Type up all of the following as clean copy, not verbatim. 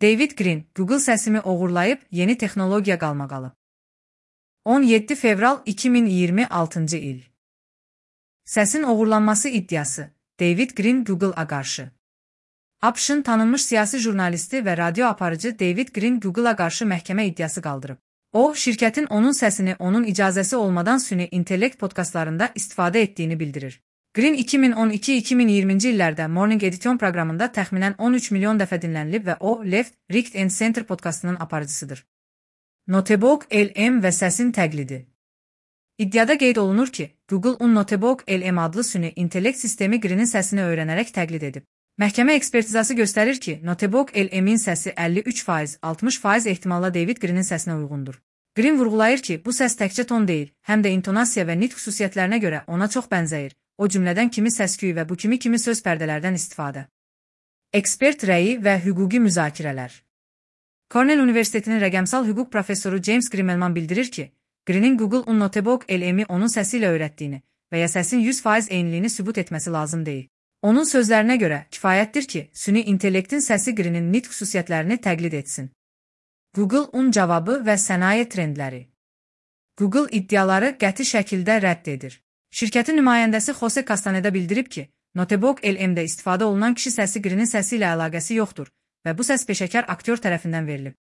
David Green, Google səsimi oğurlayıb yeni texnologiya qalmaqalı. 17 fevral 2026-cı il. Səsin oğurlanması iddiası. David Green Google-a qarşı. ABŞ-ın tanınmış siyasi jurnalisti və radio aparıcı David Green Google-a qarşı məhkəmə iddiası qaldırıb. O, şirkətin onun səsini onun icazəsi olmadan süni intellekt podkastlarında istifadə etdiyini bildirir. Green 2012-2020-ci illərdə Morning Edition proqramında təxminən 13 milyon dəfə dinlənilib və o, Left, Right and Center podkastının aparıcısıdır. Notebook LM və səsin təqlidi. İddiada qeyd olunur ki, Google Notebook LM adlı süni intellekt sistemi Green'in səsini öyrənərək təqlid edib. Məhkəmə ekspertizası göstərir ki, Notebook LM-in səsi 53%, 60% ehtimalla David Green'in səsinə uyğundur. Green vurğulayır ki, bu səs təkcə ton deyil, həm də intonasiya və nitq xüsusiyyətlərinə görə ona çox bənzəyir. O cümlədən kimi səsküyü və bu kimi söz pərdələrdən istifadə. Ekspert rəyi və hüquqi müzakirələr. Cornell Universitetinin rəqəmsal hüquq professoru James Grimmelman bildirir ki, Green'in Google Notebook LM-i onun səsi ilə öyrətdiyini və ya səsin 100% eyniliyini sübut etməsi lazım deyil. Onun sözlərinə görə kifayətdir ki, süni intellektin səsi Green'in nitq xüsusiyyətlərini təqlid etsin. Google cavabı və sənaye trendləri. Google iddiaları qəti şəkildə rədd edir. Şirkətin nümayəndəsi Jose Castaneda bildirib ki, Notebook LM-də istifadə olunan kişi səsi Green'in səsi ilə əlaqəsi yoxdur və bu səs peşəkar aktyor tərəfindən verilib.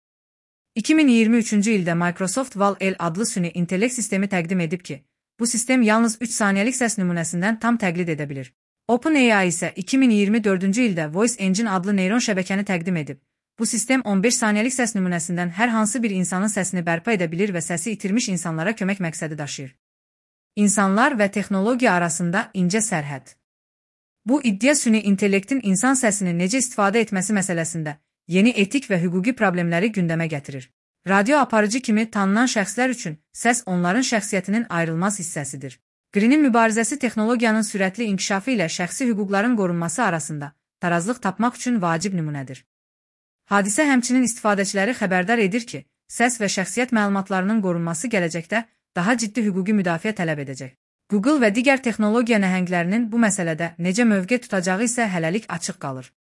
2023-cü ildə Microsoft Val-L adlı süni intellekt sistemi təqdim edib ki, bu sistem yalnız 3 saniyəlik səs nümunəsindən tam təqlid edə bilir. OpenAI isə 2024-cü ildə Voice Engine adlı neyron şəbəkəni təqdim edib. Bu sistem 15 saniyəlik səs nümunəsindən hər hansı bir insanın səsini bərpa edə bilir və səsi itirmiş insanlara kömək məqsədi daşıyır. İnsanlar və texnologiya arasında incə sərhəd. Bu iddia süni intellektin insan səsini necə istifadə etməsi məsələsində yeni etik və hüquqi problemləri gündəmə gətirir. Radio aparıcı kimi tanınan şəxslər üçün səs onların şəxsiyyətinin ayrılmaz hissəsidir. Green'in mübarizəsi texnologiyanın sürətli inkişafı ilə şəxsi hüquqların qorunması arasında tarazlıq tapmaq üçün vacib nümunədir. Hadisə həmçinin istifadəçiləri xəbərdar edir ki, səs və şəxsiyyət məlumatlarının qorunması gələcəkdə daha ciddi hüquqi müdafiə tələb edəcək. Google və digər texnologiya nəhənglərinin bu məsələdə necə mövqe tutacağı isə hələlik açıq qalır.